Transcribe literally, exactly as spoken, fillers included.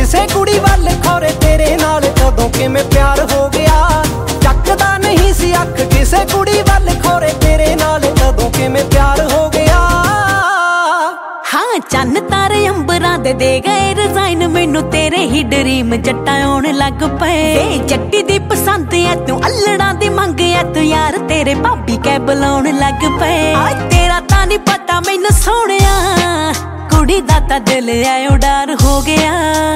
ਕਿਸੇ ਕੁੜੀ ਵੱਲ ਖੋਰੇ ਤੇਰੇ ਨਾਲ ਕਦੋਂ ਕਿਵੇਂ ਪਿਆਰ ਹੋ ਗਿਆ। ਚੱਕਦਾ ਨਹੀਂ ਸੀ ਅੱਖ ਕਿਸੇ ਕੁੜੀ ਵੱਲ ਖੋਰੇ ਤੇਰੇ ਨਾਲ ਕਦੋਂ ਕਿਵੇਂ ਪਿਆਰ ਹੋ ਗਿਆ। ਹਾਂ ਚੰਨ ਤਾਰੇ ਅੰਬਰਾਂ ਦੇ ਦੇ ਗਏ ਰਜ਼ਾਈਨ, ਮੈਨੂੰ ਤੇਰੇ ਹੀ ਡਰੀਮ ਜੱਟਾਂ ਆਉਣ ਲੱਗ ਪਏ। ਏ ਜੱਟੀ ਦੀ ਪਸੰਦ ਐ ਤੂੰ, ਅਲੜਾਂ ਦੀ ਮੰਗ ਐ ਤੂੰ, ਯਾਰ ਤੇਰੇ ਭਾਬੀ ਕੈ ਬੁਲਾਉਣ ਲੱਗ ਪਏ। ਆ ਤੇਰਾ ਤਾਂ ਨੀ ਪਤਾ ਮੈਨੂੰ ਸੋਹਣਿਆ, ਕੁੜੀ ਦਾ ਤਾਂ ਦਿਲ ਐ ਉਡਾਰ ਹੋ ਗਿਆ।